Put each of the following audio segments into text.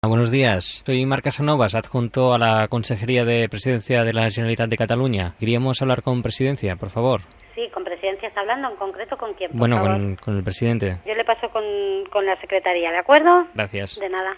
Buenos días, soy Marc Casanovas, adjunto a la Consejería de Presidencia de la Generalitat de Cataluña. Queríamos hablar con Presidencia, por favor. Sí, con Presidencia está hablando, en concreto ¿con quién? Bueno, con el presidente. Yo le paso con la Secretaría, ¿de acuerdo? Gracias. De nada.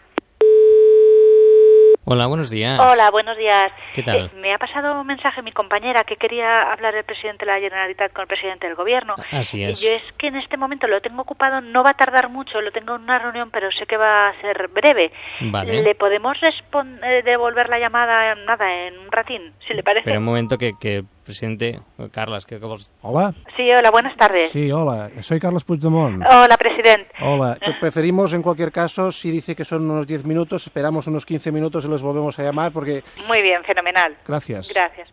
Hola, buenos días. Hola, buenos días. ¿Qué tal? Me ha pasado un mensaje mi compañera que quería hablar el presidente de la Generalitat con el presidente del Gobierno. Así es. Y yo es que en este momento lo tengo ocupado, no va a tardar mucho, lo tengo en una reunión, pero sé que va a ser breve. Vale. ¿Le podemos devolver la llamada en un ratín, si le parece? Pero un momento que presidente... Carles, ¿qué vos? Hola. Sí, hola, buenas tardes. Sí, hola. Soy Carlos Puigdemont. Hola, presidente. Hola. Preferimos, en cualquier caso, si dice que son unos 10 minutos, esperamos unos 15 minutos y los volvemos a llamar porque... Muy bien, fenomenal. Gracias. Gracias.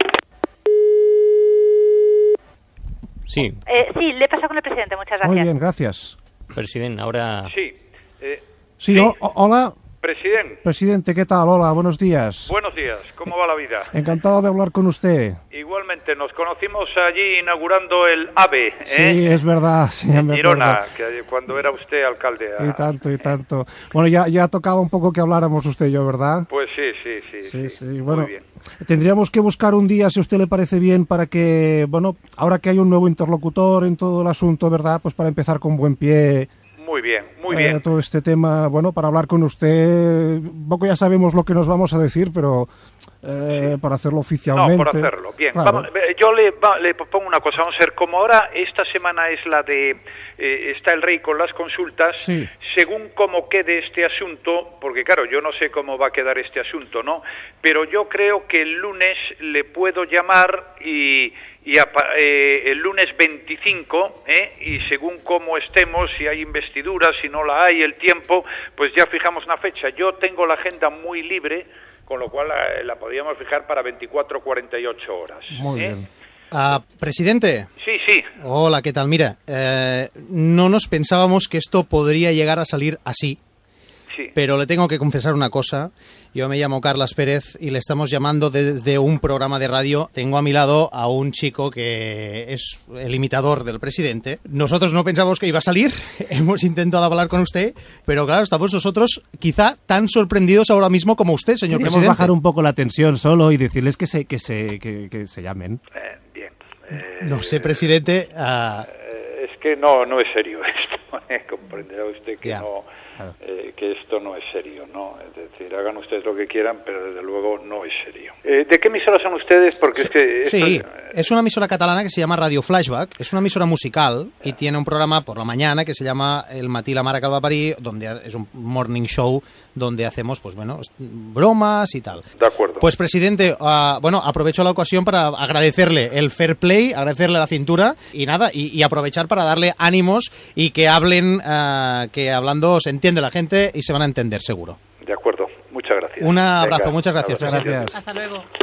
Sí. Sí, le he pasado con el presidente, muchas gracias. Muy bien, gracias. Presidente, ahora... Sí. Sí, hola. Presidente, ¿qué tal? Hola, buenos días. buenos días. ¿Cómo va la vida? Encantado de hablar con usted. Igualmente, nos conocimos allí inaugurando el AVE, Sí, es verdad. Sí, en me Girona, acuerdo. cuando era usted alcalde. Y tanto, y tanto. Bueno, ya tocaba un poco que habláramos usted y yo, ¿verdad? Pues sí. Sí. Bueno, Muy bien. tendríamos que buscar un día, si a usted le parece bien, para que, bueno, ahora que hay un nuevo interlocutor en todo el asunto, ¿verdad? Pues para empezar con buen pie... Muy bien. Todo este tema, bueno, para hablar con usted, un poco ya sabemos lo que nos vamos a decir, pero para hacerlo oficialmente... No, por hacerlo, bien. Claro. Vamos, yo le propongo una cosa, vamos a ver, como ahora esta semana es la de... está el rey con las consultas, Sí. según cómo quede este asunto, porque claro, yo no sé cómo va a quedar este asunto, ¿no? Pero yo creo que el lunes le puedo llamar el lunes 25, y según cómo estemos, si hay investidura, si no la hay, el tiempo, pues ya fijamos una fecha. Yo tengo la agenda muy libre, con lo cual la podríamos fijar para 24 o 48 horas. Muy bien. Presidente. Sí. Hola, ¿qué tal? Mira, no nos pensábamos que esto podría llegar a salir así, Sí. pero le tengo que confesar una cosa. Yo me llamo Carles Pérez y le estamos llamando desde un programa de radio. Tengo a mi lado a un chico que es el imitador del presidente. Nosotros no pensamos que iba a salir, hemos intentado hablar con usted, pero claro, estamos nosotros quizá tan sorprendidos ahora mismo como usted, señor Queremos presidente. bajar un poco la tensión solo y decirles que se llamen. Bien. No sé, presidente. Es que no es serio esto, comprenderá usted que Ya. no... que esto no es serio, ¿no? Es decir, hagan ustedes lo que quieran, pero desde luego no es serio. ¿De qué emisora son ustedes? Porque es que... Sí, es una emisora catalana que se llama Radio Flashback, es una emisora musical y tiene un programa por la mañana que se llama El matí la mare que el va parir, donde es un morning show donde hacemos, pues bueno, bromas y tal. De acuerdo. Pues, presidente, aprovecho la ocasión para agradecerle el fair play, agradecerle la cintura y nada, y aprovechar para darle ánimos y que hablen, que hablando se entiende la gente y se van a entender seguro. De acuerdo. Muchas gracias. Un abrazo, Venga, muchas gracias, abrazo. presidente. Gracias. Hasta luego.